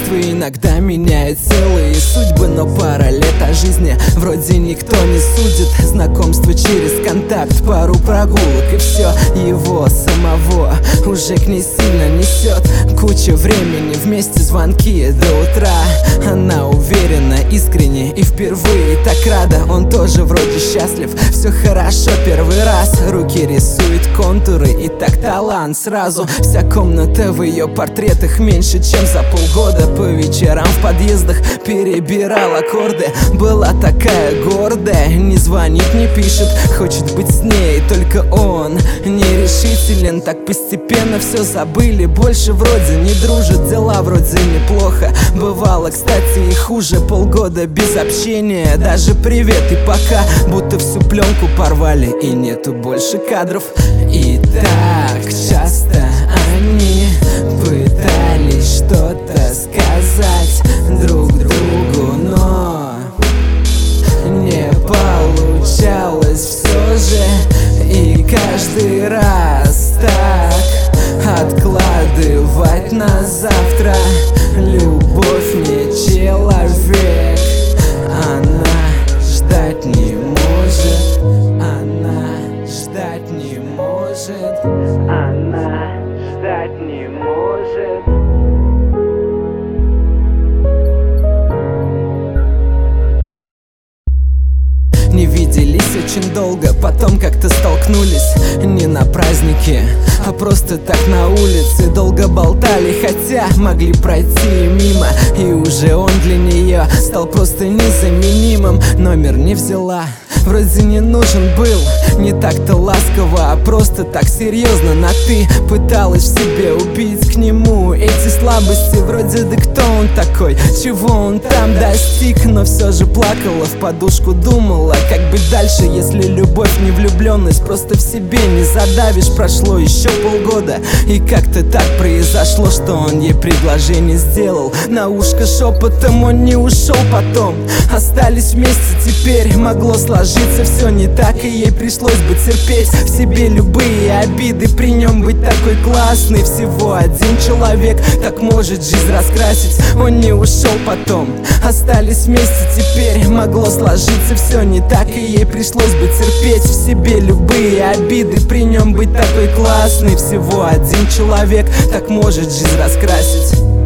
Знакомства иногда меняют целые судьбы, но пара лет о жизни вроде никто не судит. Знакомство через контакт, пару прогулок и все. Его самого уже к ней сильно несет. Куча времени, вместе звонки до утра. Она уверена, искренне и впервые так рада. Он тоже вроде счастлив, все хорошо первый раз. Руки рисует контуры и так талант сразу. Вся комната в ее портретах меньше, чем за полгода. По вечерам в подъездах перебирал аккорды. Была такая гордая, не звонит, не пишет, хочет быть с ней, только он нерешителен. Так постепенно все забыли, больше вроде не дружат. Дела вроде неплохо, бывало, кстати, и хуже. Полгода без общения, даже привет и пока, будто всю пленку порвали и нету больше кадров. И так часто они пытались что-то сказать друг другу, но не получалось все же. И каждый раз так откладывать на завтра. Любовь не человек, она ждать не может. Она ждать не может. Она ждать не может. Не виделись очень долго, потом как-то столкнулись. Не на празднике, а просто так на улице. Долго болтали, хотя могли пройти мимо. И уже он для нее стал просто незаменимым. Номер не взяла, вроде не нужен был. Не так-то ласково, а просто так серьезно на «ты». Пыталась в себе убить к нему эти слабости. Вроде да кто он такой, чего он там достиг. Но все же плакала в подушку, думала, как быть дальше, если любовь не влюбленность. Просто в себе не задавишь. Прошло еще полгода, и как-то так произошло, что он ей предложение сделал. На ушко шепотом, он не ушел потом. Остались вместе теперь, могло сложиться все не так, и ей пришлось бы терпеть в себе любые обиды. При нем быть такой классный, всего один человек так может жизнь раскрасить. Он не ушел потом, остались вместе теперь, могло сложиться все не так, и ей пришлось бы терпеть в себе любые обиды. При нем быть такой классный, всего один человек так может жизнь раскрасить.